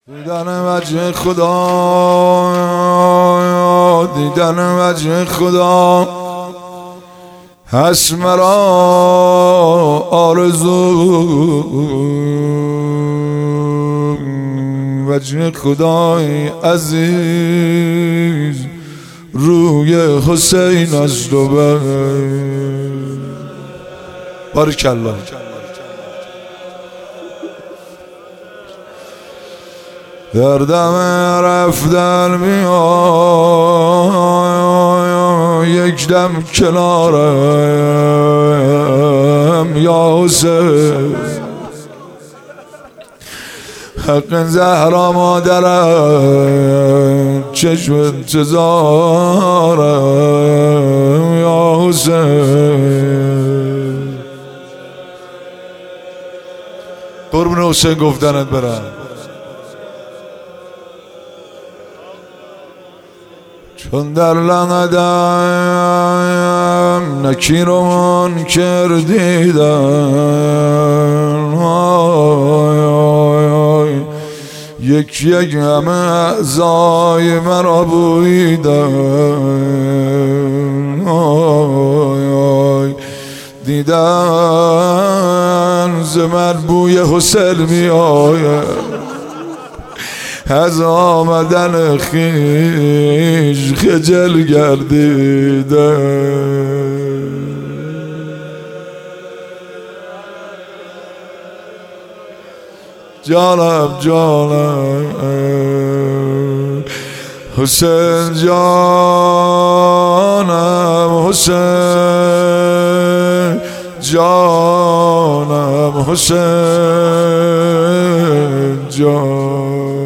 دیدن وجه خدا، دیدن وجه خدا هست مرا آرزو. وجه خدای عزیز روی حسین است و بارکالله. در دم رفتن میای یک دم کنارم یا حسین، حق زهرا مادرم چشم انتظارم یا حسین. قربون حسین گفتنت برم. چون در لنگدم نکیر و منکر دیدن، یک یک همه اعضای مرا بویدن، دیدن ز من بوی حسین می آید، از آمدن خیش خجل گردیده. جانم جانم حسین، جانم حسین، جانم حسین جان.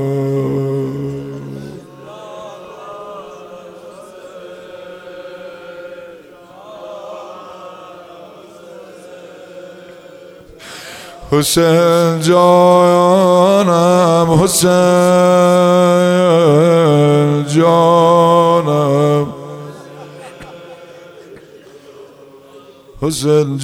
حسین جانم حسین جانم حسین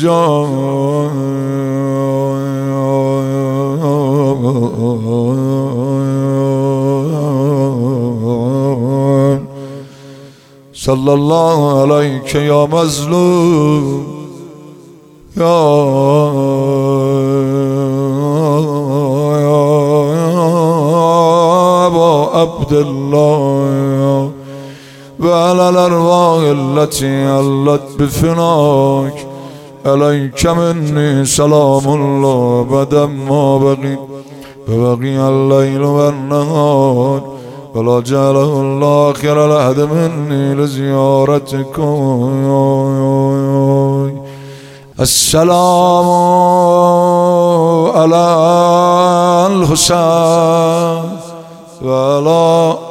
جان. صلی الله علیک یا مظلوم یا عبدالله وعلى الأرواح التي علت بفناك عليك مني سلام الله بدل ما بقي الليل والنهار ولا جعله الله آخر العهد مني لزيارتكم. السلام على الحسين وعلى